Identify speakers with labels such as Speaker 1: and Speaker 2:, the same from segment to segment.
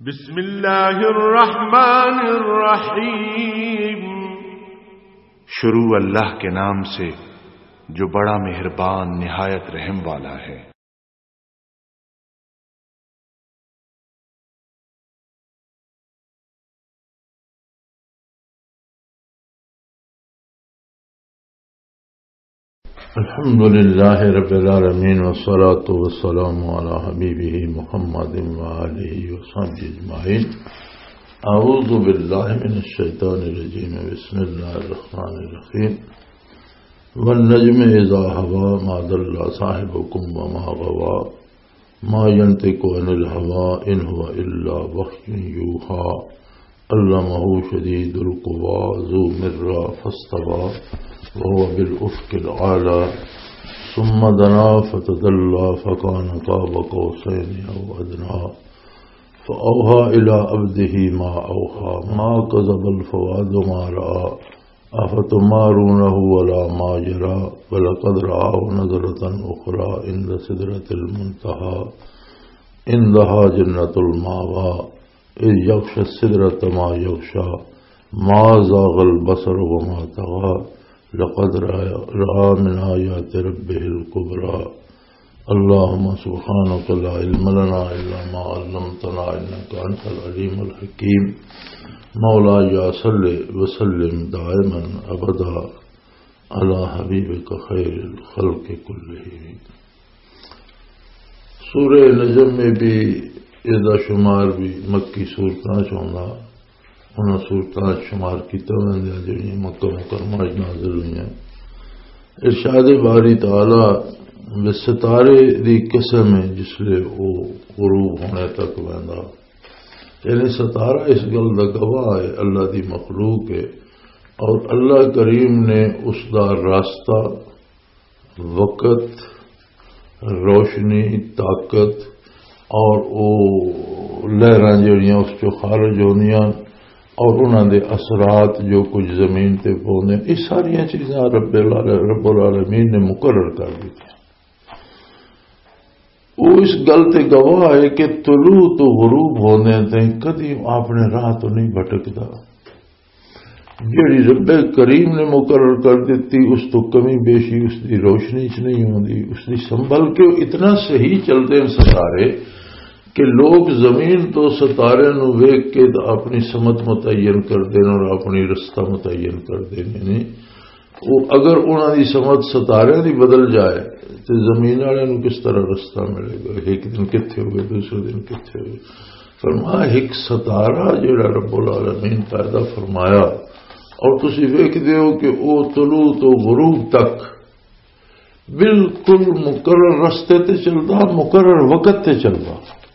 Speaker 1: بسم اللہ الرحمن الرحیم۔
Speaker 2: شروع اللہ کے نام سے جو بڑا مہربان نہایت رحم والا ہے۔
Speaker 3: الحمد للہ رب العالمین والصلاة والسلام علی حبیبہ محمد وآلہ وصحبہ اجمعین۔ اعوذ باللہ من الشیطان الرجیم، بسم اللہ الرحمن الرحیم۔ والنجم اذا ہوا ما ضل صاحبکم وما غوا ما ینطق عن الہوى ان هو الا وحی یوحی علمہ شدید القوی ذو مرہ فاستوی وهو بالأفق الأعلى ثم دنا فتدلى فكان قاب قوسين أو أدنى فأوحى إلى عبده ما أوحى ما كذب الفؤاد ما رأى أفتمارونه ولا ما جرى ولقد رآه نظرة أخرى عند سدرة المنتهى عندها جنة المأوى إذ يغشى السدرة ما يغشى ما زاغ البصر وما طغى لقد رأى من آيات ربه الكبرى اللهم سبحانك لا علم لنا إلا ما علمتنا إنك أنت العليم الحكيم مولاي صل وسلم دائما أبدا على حبيبك خير الخلق كلهم۔ سورہ نجم میں بھی اذا شمار بھی مکی سورتاں چوندا انہاں صورتاں شمار کیتا ویندے جڑیاں مکہ مکرمہ نازل ہوئیاں۔ ارشاد باری تعالی ستارے دی قسم ہے جس لئے وہ غروب ہونے تک ویندا، یعنی ستارہ اس گل دا گواہ ہے اللہ دی مخلوق ہے، اور اللہ کریم نے اس دا راستہ، وقت، روشنی، طاقت اور وہ لہراں جڑیاں اس چو خارج ہوندیاں اور انہوں دے اثرات جو کچھ زمین تے پوندے، یہ ساری چیزاں رب العالمین نے مقرر کر دی۔ وہ اس گل تے گواہ ہے کہ طلوع تو غروب ہونے تے کدی اپنے راہ تو نہیں بھٹکدا۔ جیڑی رب کریم نے مقرر کر دیتی اس تو کمی بیشی اس دی روشنی چ نہیں ہوندی، اس دی سنبھل کے اتنا صحیح چلتے ہیں ستارے کہ لوگ زمین تو ستارے نو ویکھ کے اپنی سمت متعین کر دین اور اپنی رستہ متعین کر دین، یعنی وہ اگر انہوں دی سمت ستارے دی بدل جائے تو زمین والے نو کس طرح رستہ ملے گا؟ ایک دن کتنے ہوئے، دوسرے دن کتنے ہوئے۔ فرمایا ایک ستارہ جڑا رب العالمین پیدا فرمایا اور تسی ویکھ دیو کہ وہ طلوع تو غروب تک بالکل مقرر رستے تے چلدا، مقرر وقت تے چلدا،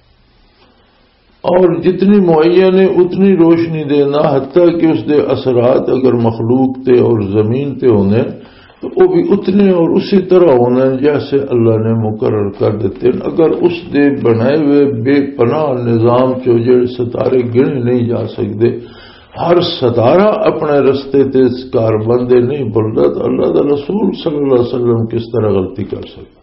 Speaker 3: اور جتنی معین ہے اتنی روشنی دینا، حتیٰ کہ اس دے اثرات اگر مخلوق تے اور زمین تے ہونے تو وہ بھی اتنے اور اسی طرح ہونے جیسے اللہ نے مقرر کر دیتے۔ اگر اس دے بنائے ہوئے بے پناہ نظام چوجڑ ستارے گنے نہیں جا سکتے، ہر ستارہ اپنے رستے تے کار بندے نہیں بلدا، تو اللہ دا رسول صلی اللہ علیہ وسلم کس طرح غلطی کر سکتا؟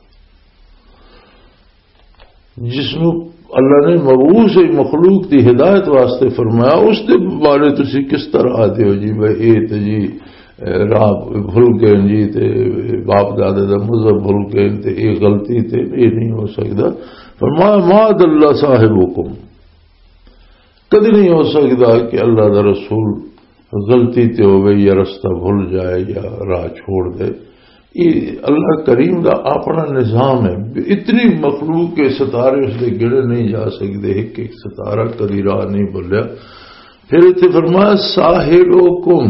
Speaker 3: جس نو اللہ نے مبعوث مخلوق دی ہدایت واسطے فرمایا، اس دے بارے تسی کس طرح آتے ہو جی بھائی اے تے جی راہ بھول گئے جی تے باپ دادے دا مذہب بھول گئے تے اے غلطی تے اے نہیں ہو سکتا۔ فرمایا ما ضل صاحبکم، کدی نہیں ہو سکتا کہ اللہ دا رسول غلطی تے ہوئے یا رستہ بھول جائے یا راہ چھوڑ دے۔ یہ اللہ کریم دا اپنا نظام ہے، اتنی مخلوق کے ستارے اس دے گڑے نہیں جا سکتے، ایک ایک ستارہ کدی راہ نہیں بولیا۔ پھر اتنے فرمایا صاحبکم،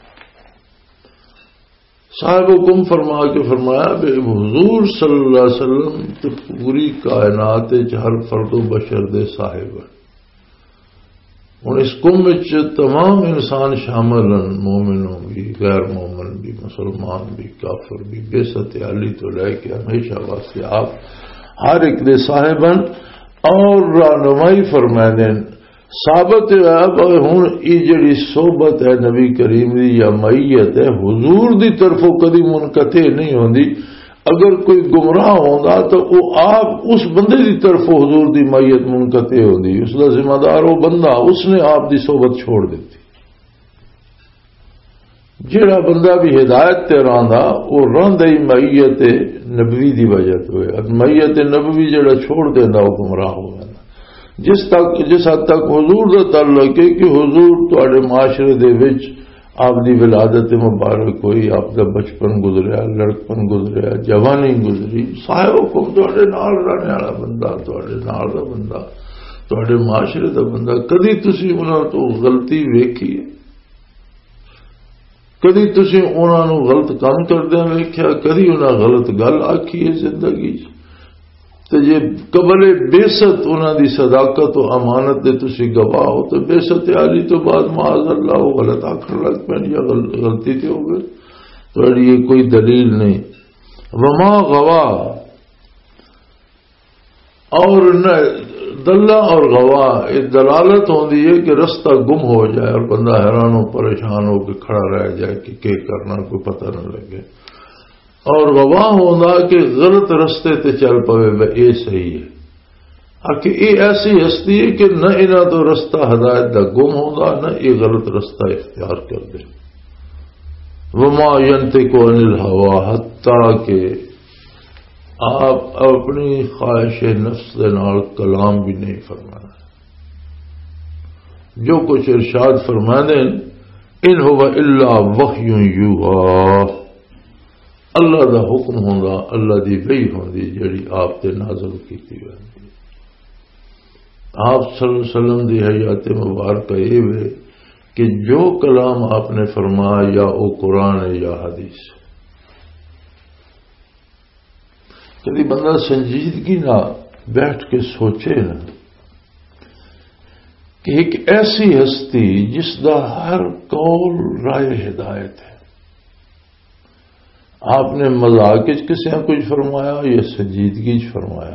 Speaker 3: صاحبکم فرما کے فرمایا بے حضور صلی اللہ علیہ وسلم تو پوری کائنات ہر فرد و بشر دے صاحب ہیں۔ ہوں اس کم تمام انسان شامل ہیں، مومنوں بھی، غیر مومن بھی، مسلمان بھی، کافر بھی، بے ست علی تو لے کے ہمیشہ واسطے آپ ہر ایک دے صاحب ہیں اور رہنمائی فرما دیں۔ ثابت ہے ہوں یہ جڑی صحبت ہے نبی کریم دی یا معیت ہے حضور دی طرفوں کدی منقطع نہیں ہوندی، اگر کوئی گمراہ ہوندا تو وہ آپ اس بندے دی طرف حضور دی مائیت منقطع ہوندی، اس دا ذمہ دار وہ بندہ، اس نے آپ دی صحبت چھوڑ دیتی۔ جڑا بندہ بھی ہدایت تے رہندا وہ رہندا ہی مائیت نبوی دی وجہ تو ہے، مائیت نبوی جڑا چھوڑ دیندا وہ گمراہ ہو جاندا۔ جس حد تک حضور دا تعلق ہے کہ حضور تواڈے معاشرے دے وچ آپ دی ولادت مبارک ہوئی، آپ دا بچپن گزریا، لڑکپن گزریا، جوانی گزری، صاحب حکم تواڈے نال رہنے والا بندہ، تواڈے نال دا بندہ، تواڈے معاشرے دا بندہ، کدی تسی انہاں تو غلطی ویکھی ہے؟ کدی تسی انہاں نو غلط کام کردیاں ویکھیا؟ کدی انہاں غلط گل آکھی ہے زندگی تو یہ قبل بیست انہوں دی صداقت و امانت دے تسی گواہ ہو، تو بیست عالی تو بعد معاذ اللہ وہ غلط آخر لگ پین یا غلطی تے ہو گئے تو یہ کوئی دلیل نہیں۔ وما گواہ اور دلہ اور گواہ ایک دلالت ہوندی ہے کہ رستہ گم ہو جائے اور بندہ حیران و پریشان ہو کے کھڑا رہ جائے کہ کیا کرنا کوئی پتہ نہ لگے، اور گواہ ہونا کہ غلط رستے تے چل پوے اے صحیح ہے کہ اے ایسی ہستی ہے کہ نہ انہاں تو رستہ ہدایت دا گم ہوگا نہ یہ غلط رستہ اختیار کر دے۔ وما ينطق عن الهوى، حتیٰ کہ آپ اپنی خواہش نفس دے نال کلام بھی نہیں فرمانا، جو کچھ ارشاد فرما دیں ان هو الا وحی یوحی، اللہ دا حکم ہوندا، اللہ دی وحی ہوندی جڑی آپ تے نازل کیتی ہوندی۔ آپ صلی اللہ علیہ وسلم دی حیات مبارکہ یہ ہے کہ جو کلام آپ نے فرمایا یا وہ قرآن ہے یا حدیث، کبھی بندہ سنجیدگی نہ بیٹھ کے سوچے نا کہ ایک ایسی ہستی جس دا ہر قول رائے ہدایت ہے، آپ نے مذاق کسی کچھ فرمایا یا سنجیدگی فرمایا،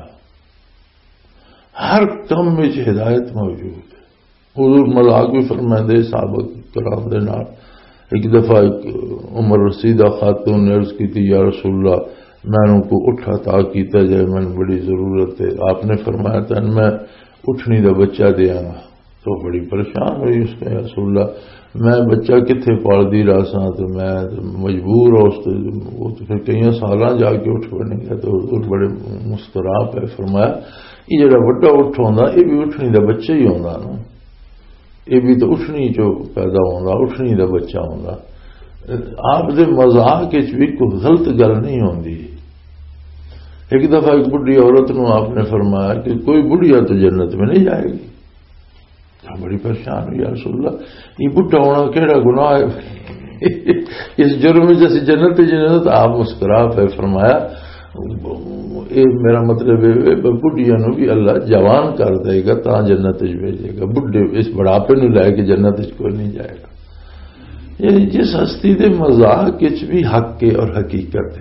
Speaker 3: ہر کم میں ہدایت موجود ہے۔ حضور مذاق بھی فرمائے صحابہ کرام دے نال، ایک دفعہ عمر رسیدہ خاتون نے عرض کی تھی یا رسول اللہ میں کو اٹھا تا کیتا جائے، میں نے بڑی ضرورت ہے۔ آپ نے فرمایا تھا میں اٹھنی دا بچہ دیا گا، تو بڑی پریشان ہوئی اس نے، یا رسول اللہ میں بچہ کتنے پال دی رہا سا تو میں مجبور ہو، وہ تو پھر کئی سالاں جا کے اٹھ بنے گا۔ تو حضور بڑے مسکرا پہ فرمایا یہ جڑا بڑا اٹھ ہوندا یہ بھی اٹھنی دا بچہ ہی ہوندا نا، یہ بھی تو اٹھنی چو پیدا ہوندا، اٹھنی دا بچہ ہوندا۔ آپ دے مذاق وچ بھی کوئی غلط گل نہیں ہوندی۔ ایک دفعہ ایک بڑھی عورت نو آپ نے فرمایا کہ کوئی بڑھیا تو جنت میں نہیں جائے گی، بڑی پریشان ہوئی، یا رسول اللہ یہ بڈھا ہونا کیڑا گناہ ہے اس جرم جیسی جنت جنت؟ آپ مسکرا پہ فرمایا میرا مطلب ہے بڈھیا نو بھی اللہ جوان کر دے گا تا جنت بھیجے گا، بڈھے اس بڑھاپے نو لے کے جنت کوئی نہیں جائے گا۔ یعنی جس ہستی دے مذاق بھی حق کے اور حقیقت ہے،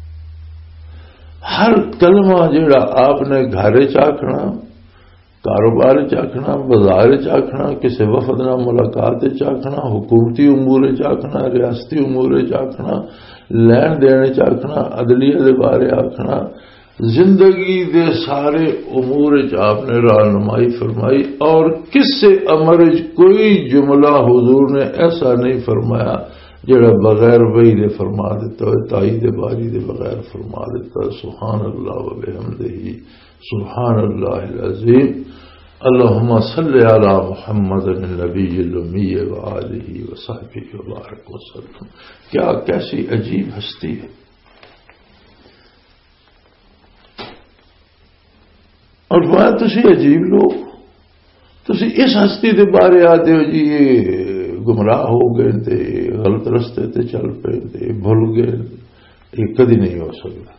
Speaker 3: ہر کلمہ جڑا آپ نے گھر چاکھنا، کاروبار چاکھنا، بازار چاکھنا، کسی وفد نہ ملاقات چاکھنا، حکومتی امور چاکھنا، ریاستی امور چاکھنا، لین دین چاکھنا، عدلیہ دے بارے آکھنا، زندگی دے سارے امور آپ نے رہنمائی فرمائی، اور کسے امر کوئی جملہ حضور نے ایسا نہیں فرمایا جڑا بغیر وحی دے فرما دیتا ہے، تائید باری دے بغیر فرما دیتا ہے۔ سبحان اللہ و بحمدہ سبحان اللہ العظیم۔ اللہم صلی علی محمد النبی الامی وآلہ وصحبہ وبارک وسلم۔ کیا کیسی عجیب ہستی ہے، اور فرمایا تسی عجیب لوگ، تسی اس ہستی دے بارے آتے ہو جی یہ گمراہ ہو گئے تے غلط رستے تے چل پے تے بھول گئے، یہ کدی نہیں ہو سکتا۔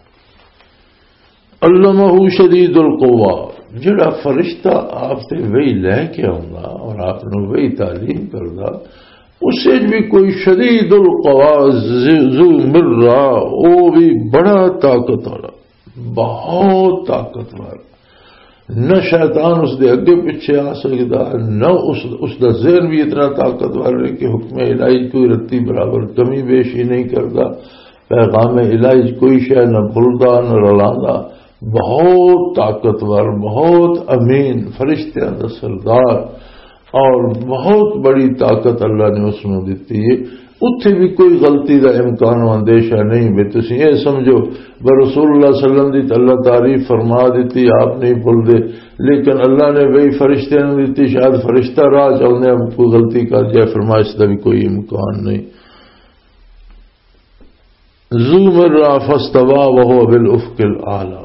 Speaker 3: علمہ شدید القوا، جڑا فرشتہ آپ سے وہی لے کے آؤں اور آپ نے وہی تعلیم کردا، اسے بھی کوئی شدید القوا ذو مرہ، وہ بھی بڑا طاقت والا، بہت طاقتور، نہ شیطان اس دے اگے پیچھے آ سکتا، نہ اس دا ذہن بھی اتنا طاقتور ہے کہ حکم الہی کوئی رتی برابر کمی بیشی نہیں کرتا، پیغام الہی کوئی شے نہ بھولدا نہ رلاندا، بہت طاقتور، بہت امین، فرشتیاں دا سردار، اور بہت بڑی طاقت اللہ نے اس میں دیتی ہے۔ اتھے بھی کوئی غلطی دا امکان و اندیشہ نہیں بھی تسی یہ سمجھو برسول اللہ صلی اللہ علیہ وسلم دی اللہ تعریف فرما دیتی، آپ نہیں بھول دے، لیکن اللہ نے وہی فرشتے نے دیتی، شاید فرشتہ راہ چلنے اب کوئی غلطی کر جائے، فرمایا اس دا بھی کوئی امکان نہیں۔ ذو مرہ فاستویٰ وہو بالافق الاعلی،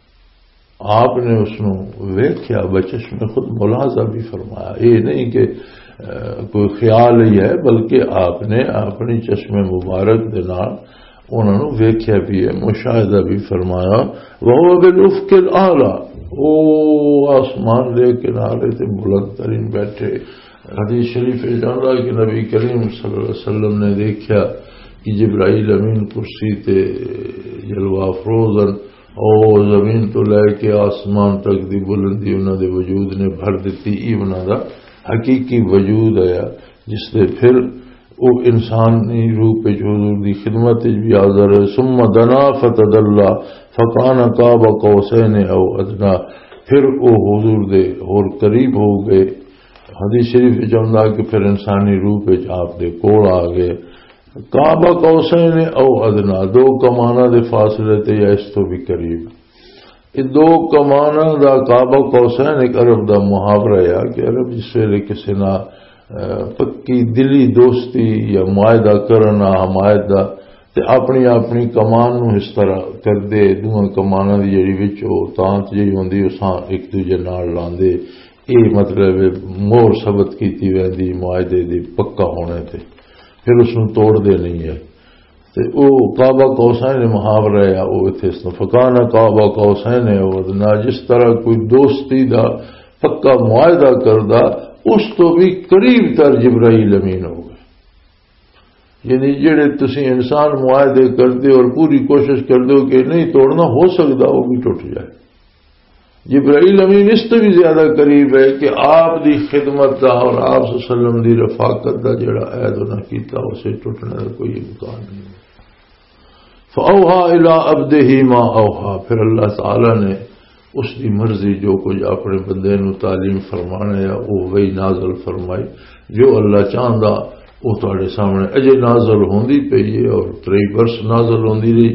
Speaker 3: آپ نے اس کو ویکھیا بچش میں خود ملاحظہ بھی فرمایا، یہ نہیں کہ کوئی خیال ہی ہے، بلکہ آپ نے اپنی چشم مبارک دے نال انہوں نے ویکھیا بھی ہے، مشاہدہ بھی فرمایا۔ وہو بالافق الاعلی، او آسمان دے کنارے تے بلند ترین بیٹھے۔ حدیث شریف جاندا کہ نبی کریم صلی اللہ علیہ وسلم نے دیکھا کہ جبرائیل امین کرسی تے جلوہ افروزن اور زمین تو لے کے آسمان تک دی بلندی انہوں دے وجود نے بھر دیتی، ای انہوں دا حقیقی وجود آیا، جس سے پھر وہ انسانی روح پہ حضور دی خدمت بھی حاضر ہے۔ ثم دنا فتدلى فكان قاب قوسين او ادنى، پھر وہ حضور دے اور قریب ہو گئے۔ حدیث شریف جملہ کہ پھر انسانی روح پہ آپ دے کول آ گئے۔ قاب قوسين او ادنى، دو کمانہ دے فاصلے تے یا اس تو بھی قریب۔ یہ دو کمانہ دا قاب قوسین ایک عرب دا محاورہ ہے کہ عرب جس ویلے کسی نہ پکی دلی دوستی یا معاہدہ کرنا حمایت دا تے اپنی اپنی کمان نو اس طرح کر دے، دونوں کمانہ دی جڑی وچوں تانت جڑی ہوندی اساں ایک دوجے نال لاندے، یہ مطلب مور ثبت کیتی ویندی معاہدے دی پکا ہونے تے، پھر اس نو توڑ دے نہیں ہے۔ او قاب قوسین محاورہ ہے، او اتھے فکان قاب قوسین ادنا، جس طرح کوئی دوستی دا پکا معاہدہ کردہ اس تو بھی قریب تر جبرائیل امین ہو گئے۔ یعنی جڑے تسی انسان معاہدے کرتے اور پوری کوشش کرتے ہو کہ نہیں توڑنا، ہو سکتا وہ بھی ٹوٹ جائے، جبرائیل امین اس سے بھی زیادہ قریب ہے کہ آپ دی خدمت دا اور آپ صلی اللہ علیہ وسلم دی رفاقت دا جڑا عہد انہاں کیتا اسے ٹوٹنے کا کوئی امکان نہیں۔ فَأَوْحَا إِلَىٰ عَبْدِهِ مَا أَوْحَا، پھر اللہ تعالیٰ نے اس کی مرضی جو کچھ اپنے بندے نو تعلیم فرمانے ہے وہ وہی نازل فرمائی، جو اللہ چاہتا وہ تھوڑے سامنے اجے نازل ہوندی پئی ہے اور 3 برس نازل ہوندی رہی۔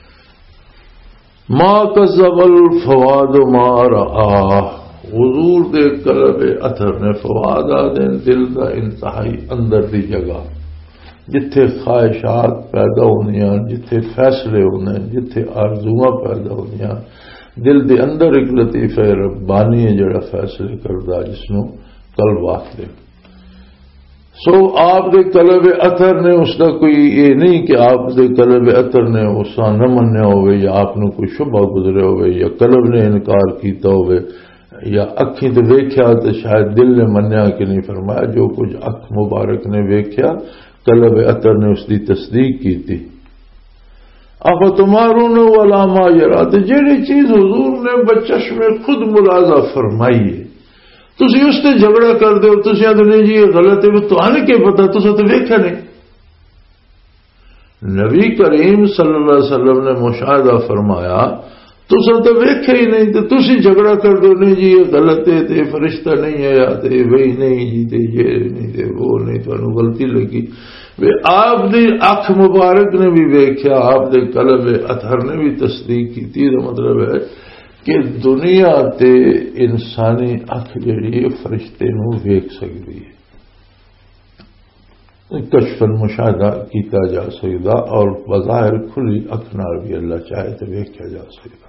Speaker 3: ما کذب الفؤاد ما رآ، حضور دے قلب اثر نے فؤاد دے دل دا انتہائی اندر دی جگہ جتھے خواہشات پیدا ہوندیاں، جتھے فیصلے ہوندے، جتھے آرزوواں پیدا ہوندیاں، دل دے اندر ایک لطیفہ ربانی ہے جڑا فیصلے کردا جس نو قلب آکھدے۔ سو آپ دے قلب اثر نے اس دا کوئی یہ نہیں کہ آپ دے قلب اثر نے اس کا نہ منیا ہوئے یا آپ نے کوئی شبہ گزرے ہوئے یا قلب نے انکار کیتا ہوئے یا اکھیں تے ویکھیا تے شاید دل نے منیا کہ نہیں، فرمایا جو کچھ اکھ مبارک نے ویکھیا قلب اثر نے اس دی تصدیق کی تھی۔ افتمارون ولا ما یرا، جیڑی چیز حضور نے بچشم خود ملاحظہ فرمائی ہے تسی اس سے جھگڑا کر دے، تسی آدھے نہیں جی یہ غلط ہے، تو آنے کے پتا تسا تو ویکھا نہیں۔ نبی کریم صلی اللہ علیہ وسلم نے مشاہدہ فرمایا تسا تو ویکھا ہی نہیں، تو تسی جھگڑا کر دو نہیں جی یہ غلط ہے، تے فرشتہ نہیں ہے یا تے وہی نہیں جی تے یہ نہیں تے وہ نہیں، تو غلطی لگی۔ آپ دی اکھ مبارک نے بھی ویکھیا، آپ دے قلب اطہر نے بھی تصدیق کی تھی، مطلب ہے کہ دنیا تے انسانی اکھ جڑی فرشتے نو ویکھ سکتی ہے، کشف المشاہدہ کیتا جا سکتا اور بظاہر کھلی اکھ نال بھی اللہ چاہے تو ویکھیا جا سکتا۔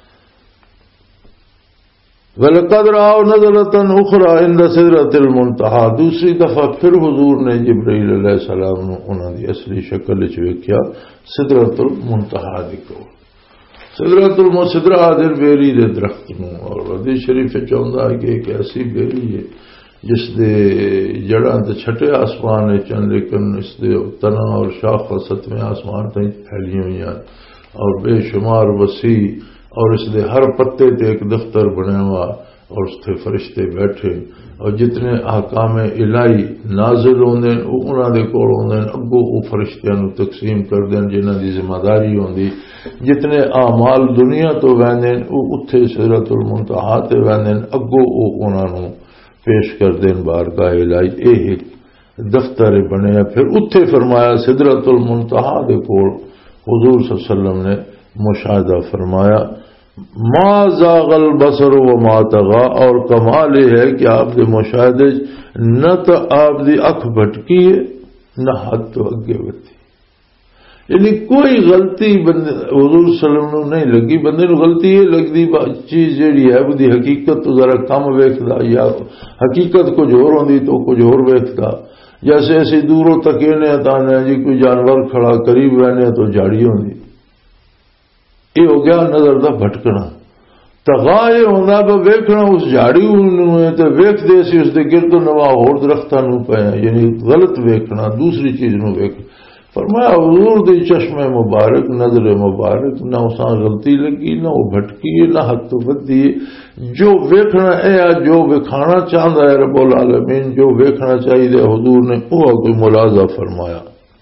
Speaker 3: وَلَقَدْ رَأَوْا نَظْرَةً أُخْرَىٰ عِندَ سِدْرَةِ الْمُنتَهَىٰ، دوسری دفعہ پھر حضور نے جبرائیل علیہ السلام نو انہاں دی اصلی شکل وچ ویکھیا سدرۃ المنتہا دی کول۔ سدرۃ المنتہا دل بیری دے درخت نو، اور حدیث شریف چاہندا ہے کہ ایک ایسی بیری ہے جس دے جڑاں تے چھٹے آسمان چن لیکن اس دے تنا اور شاخ 7ویں آسمان تک پھیلی ہوئی ہیں اور بے شمار وسیع اور اس دے ہر پتے تے ایک دفتر بنیا ہوا اور اس تے فرشتے بیٹھے اور جتنے احکام الہی نازل ہوندے انہاں دے کول ہوندے اگوں او فرشتیاں نوں تقسیم کر دین جنہاں دی ذمہ داری ہوندی جتنے اعمال دنیا تو ویندے او اوتھے سدرۃ المنتہا تے ویندے اگوں او انہاں نوں پیش کر دین بارگاہ الہی اے دفتر بنیا پھر اتھے فرمایا سدرۃ المنتہا دے کول حضور صلی اللہ علیہ وسلم نے مشاہدہ فرمایا ما زاغ البصر وما طغى اور کمال یہ ہے کہ آپ دے مشاہدے نہ تو آپ دی اکھ بھٹکی ہے نہ حد تو اگے بڑھتی یعنی کوئی غلطی بندے حضور صلی اللہ علیہ وسلم نہیں لگی بندے نو غلطی یہ لگتی چیز جیڑی ہے وہ دی حقیقت تو ذرا کم ویکھدا یا حقیقت کچھ اور ہوندی تو کچھ اور ویکھدا جیسے ایسی دوروں تک تانے جی کوئی جانور کھڑا قریب رہنے تو جھاڑی ہوندی یہ ہو گیا نظر دا بھٹکنا تغا یہ ہوندا ویکھنا اس جھاڑی تے ویکھ دے سی اس دے گرد نوا ہور درختاں نوں پے یعنی غلط ویکھنا دوسری چیز نوں ویکھ فرمایا حضور دی چشم مبارک نظر مبارک نہ اساں غلطی لگی نہ وہ بھٹکی نہ حد تو بدی جو ویکھنا اے جو وکھانا چاہتا ہے رب العالمین جو ویکھنا چاہیے حضور نے وہ کوئی ملاحظہ فرمایا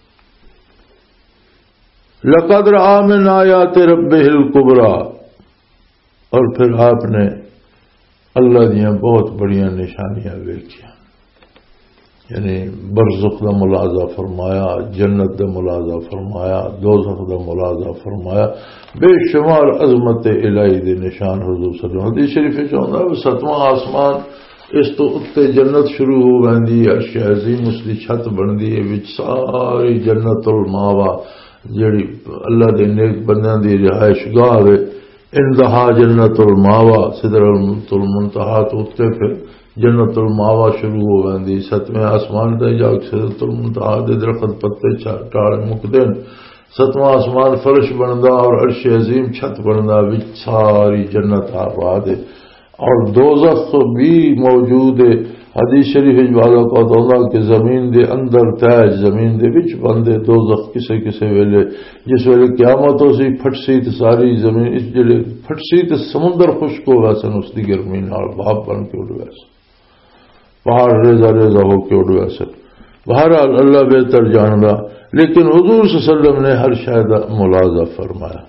Speaker 3: لقد رأى من آیات ربہ الکبریٰ اور پھر آپ نے اللہ دیاں بہت بڑیاں نشانیاں ویکھیاں یعنی برزخ دا ملاحظہ فرمایا جنت دا ملاحظہ فرمایا دوزخ دا ملاحظہ فرمایا بے شمار عظمت الہی دے نشان حضور صلی اللہ علیہ وسلم حدیث شریف چاہتا ہے ستواں آسمان اس تو اتے جنت شروع ہو گئی عرش عظیم اس دی چھت بندی ہے وچ ساری جنت الماوا جیڑی اللہ دے نیک بندیاں دی رہائش گاہ ہے انتہا جنت الماوا سدرۃ المنتہا تو اتے پھر جنت الماوا شروع ہو گئی ستویں آسمان تے جا کے سدرۃ المنتہا دے درخت پتے ٹاڑے مکدن ستواں آسمان فرش بندا اور عرش عظیم چھت بندا وچ ساری جنت آباد ہے اور دوزخ بھی موجود ہے حدیث شریف والا کو اللہ کہ زمین دے اندر تاج زمین دے وچ بندے دوزخ کسے کسے ویلے جس ویلے قیامت ہو سی پھٹ سی تے ساری زمین اس جڑے پھٹ سی تے سمندر خشک ہو گیا سن اس دی گرمی نال بھاپ بن کے اڑ گیا سن پہاڑ ریزہ ریزہ ہو کے اڑ گیا سن بہرحال اللہ بہتر جاندا لیکن حضور صلی اللہ علیہ وسلم نے ہر شاید ملاحظہ فرمایا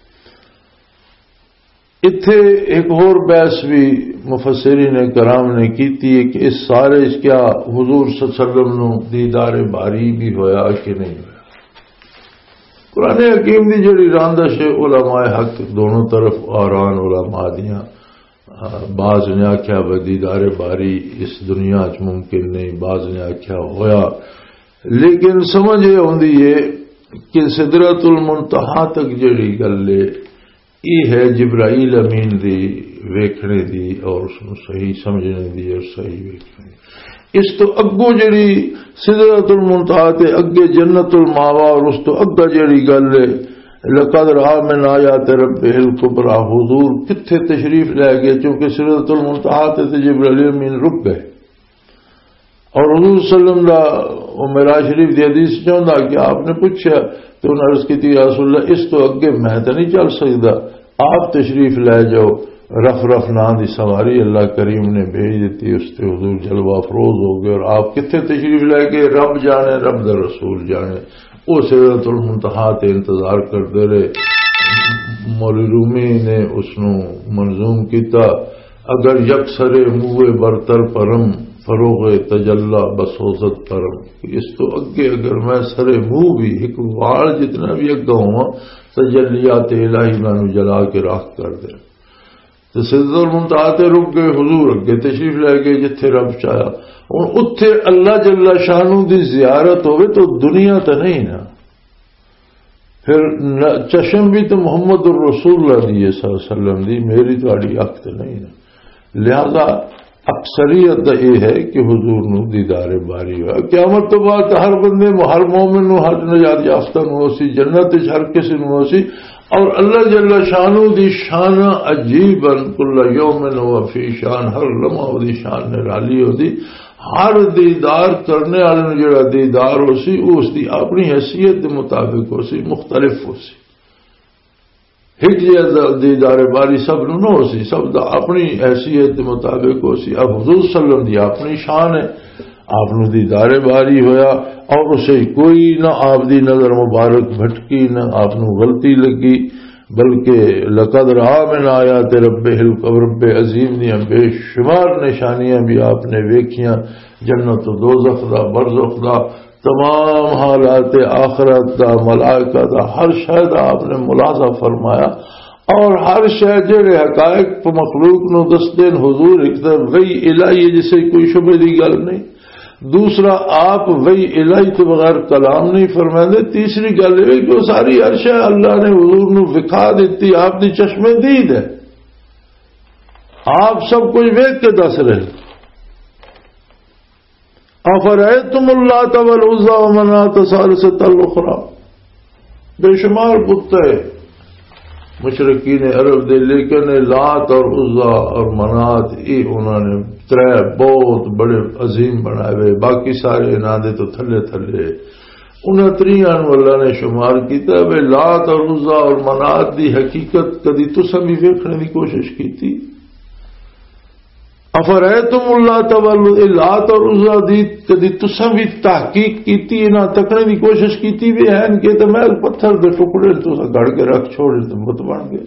Speaker 3: اتھے ایک اور بحث بھی مفسرین کرام نے کیتی ہے کہ اس سارے اس کیا حضور صلی اللہ علیہ وسلم نو دیدار باری بھی ہویا کہ نہیں ہویا قرآن حکیم دی جڑی راندش ہے علماء حق دونوں طرف آران علماء دیاں بعض نے آکھیا دیدار باری اس دنیا چ ممکن نہیں بعض نے آکھیا ہویا لیکن سمجھ یہ ہوندی ہے کہ سدرۃ المنتہا تک جڑی گل ہے یہ ہے جبرائیل امین دی ویکھنے دی اور اس کو صحیح سمجھنے دی اور صحیح ویکھنے دی اس تو اگو جڑی سدرۃ المنتہا تے اگے جنت الماوا اور اس تو اگا جڑی گل ہے لقد رأى من آیات ربہ الکبریٰ حضور کتھے تشریف لے گئے چونکہ سدرۃ المنتہا تے جبرائیل امین رک گئے اور حضور صلی اللہ علیہ وسلم معراج شریف دی حدیث چاہتا کہ آپ نے پوچھا تو انہوں نے عرض کی تھی یا رسول اللہ اس تو اگے میں تو نہیں چل سکتا آپ تشریف لے جاؤ رف رف نام دی سواری اللہ کریم نے بھیج دیتی اس سے حضور جلوہ افروز ہو گئے اور آپ کتنے تشریف لے گئے رب جانے رب در رسول جانے وہ سدرۃ المنتہا تے انتظار کرتے رہے مولی رومی نے اس نو منظوم کیتا اگر یکسر موے برتر پرم فروغ تجلا بسوزت پرم اس تو اگے اگر میں سر منہ بھی ایک وال جتنا بھی اگا ہوا تجلیات الہی میں جلا کے راکھ کر دے تو سدرۃ المنتہا تے رک گئے حضور اگے تشریف لے گئے جتھے رب چاہیا ہن اتھے اللہ جل شانہ دی زیارت ہوئے تو دنیا تو نہیں نا پھر چشم بھی تو محمد الرسول اللہ دی صلی اللہ علیہ وسلم دی میری تہاڈی اکھ تے نہیں نا لہذا اکثریت یہ ہے کہ حضور نو دیدار باری ہوا قیامت تو بعد ہر بندے ہر مومن نو ہر نجات یافتہ نو سی جنت ہر کسی نو سی اور اللہ جل شانہ دی شان عجیب کل یوم و فی شان ہر لمحہ دی شان نرالی ہوتی ہر دیدار کرنے والے نو جڑا دیدار ہو سی اس دی اپنی حیثیت دے مطابق ہو سی مختلف ہو سی ایک دیدار باری سب نو سی، سب دا اپنی حیثیت مطابق ہو سی. اب حضور صلی اللہ علیہ وسلم دی اپنی شان ہے، آپ نے دیدار باری ہویا اور اسے کوئی نہ آپ دی نظر مبارک بھٹکی، نہ آپ نو غلطی لگی، بلکہ لقد رآ من آیات ربہ الکبر عظیم دیاں بے شمار نشانیاں بھی آپ نے ویکھیاں، جنت و دوزخ دا، برزخ دا، تمام حالات آخرت دا، ملائکہ دا، ہر شے دا آپ نے ملاحظہ فرمایا. اور ہر شے جڑے حقائق تو مخلوق نو دس دین حضور ایک طرف وہی الہی جسے کوئی شبہ دی گل نہیں. دوسرا آپ وہی الہی تو بغیر کلام نہیں فرمائے. تیسری گل یہ کہ وہ ساری ہر شے اللہ نے حضور نو وکھا دیتی، آپ دی چشمے دید ہے، آپ سب کچھ ویکھ کے دس رہے. افرأیتم اللات والعزی ومناۃ الثالثۃ الاخری، بے شمار بت ہے مشرکین عرب دے، لیکن لات اور عزا اور منات یہ انہوں نے ترے بہت بڑے عظیم بنائے ہوئے، باقی سارے انہاں دے تو تھلے تھلے. انہاں تریاں اللہ نے شمار کیتا ہے. لات اور عزا اور منات دی حقیقت کدی تساں بھی ویکھنے دی کوشش کیتی؟ افرأیتم اللات لات اور عزا دی کدی تساں بھی تحقیق کیتی، انہاں تکنے دی کوشش کیتی بھی ہیں کہ تو محل پتھر دے ٹکڑے تساں گھڑ کے رکھ چھوڑے تو بت بن گئے.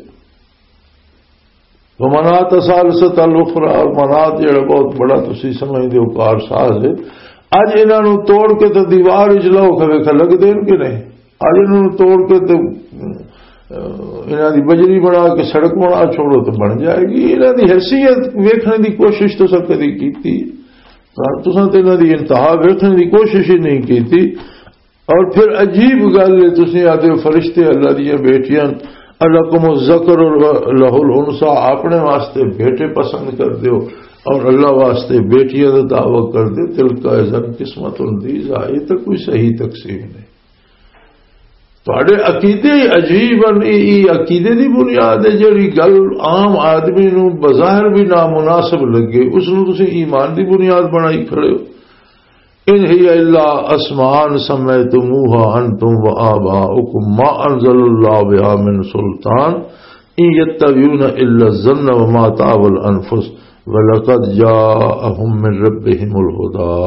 Speaker 3: ومناۃ الثالثۃ الاخری، اور منات جڑا بہت بڑا تسی سمجھدے ہو کار ساز ہے، اج انہاں نو توڑ کے تو دیوار وچ لاؤ کھے لگ دین کہ نہیں؟ اج انہاں نو توڑ کے تو انہاں دی بجری بنا کے سڑک بنا چھوڑو تو بن جائے گی. انہاں دی حیثیت ویکھنے دی کوشش تو سب کدی کیتی؟ تساں تے انہاں دی انتہا ویکھنے دی کوشش ہی نہیں کیتی. اور پھر عجیب گل ہے، تسی آدھے فرشتے اللہ دیاں بیٹیاں، الکم الذکر لہ الانثی، اپنے واسطے بیٹے پسند کر دیو اور اللہ واسطے بیٹیاں دا دعوی کر دے. تلک اذا قسمۃ ضیزی، یہ تو کوئی صحیح تقسیم نہیں. تھوڑے عقیدے عجیب یہ عقیدے دی بنیاد ہے. جڑی گل عام آدمی نو بظاہر بھی نامناسب لگے اس نو تسی ایمان دی بنیاد بنائی کھڑے ہو. ان ہی الا اسماء سمیتموها انتم وآباؤکم ما انزل اللہ بها من سلطان ان یتبعون الا الظن وما تهوى الانفس ولقد جاءهم من ربهم الهدى.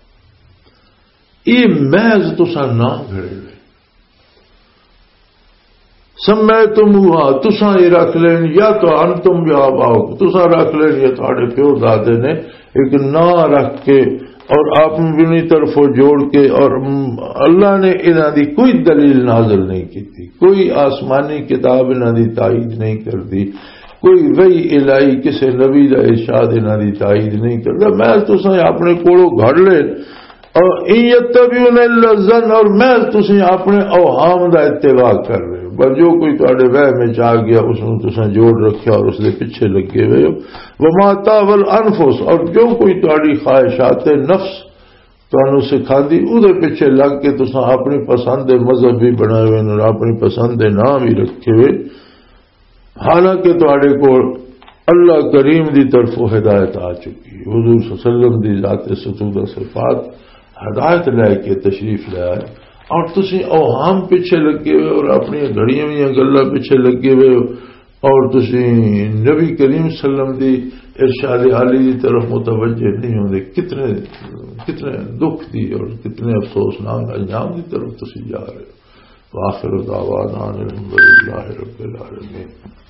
Speaker 3: یہ محض تساں نام گھڑے ہوئے سمیتموها، تساں یہ رکھ لین، یا تو انتم یا آباؤکم، تساں رکھ لین یا تھوڑے پیو دادے نے ایک نام رکھ کے اور آپ اپنی طرف جوڑ کے. اور اللہ نے انہاں دی کوئی دلیل نازل نہیں کی تھی، کوئی آسمانی کتاب انہاں دی تائید نہیں کر دی، کوئی وحی الہی کسی نبی دا ارشاد انہاں دی تائید نہیں کرتا. میں تساں اپنے کولوں گھڑ لے اور ان یتبعون الا الظن، اور میں تساں اپنے اوہام دا اتباع کر رہے ہو. بس جو کوئی تواڈے وہم میں آ گیا اس نوں تساں جوڑ رکھیا اور اس دے پیچھے لگے ہوئے ہو. وما تهوى الانفس، اور جو کوئی تواڈی خواہشات نفس تانوں سکھاندی او دے پیچھے لگ کے تساں اپنی پسند دے مذہب بھی بنائے ہوئے اور اپنی پسند دے نام ہی رکھے ہوئے. حالانکہ تواڈے کول اللہ کریم دی طرف ہدایت آ چکی ہے. حضور صلی اللہ علیہ وسلم دی ذات ستود صفات ہدایت لے کے تشریف لے آئے اور تسی اوہام پیچھے لگے ہوئے اور اپنی گھڑیاں بھی گلاں پیچھے لگے ہوئے اور تسی نبی کریم صلی اللہ علیہ وسلم دی ارشاد عالی دی طرف متوجہ نہیں ہوندے. کتنے دکھ دی اور کتنے افسوسناک انجام دی طرف تسی جا رہے ہو. وآخر دعوانا الحمدللہ رب العالمین.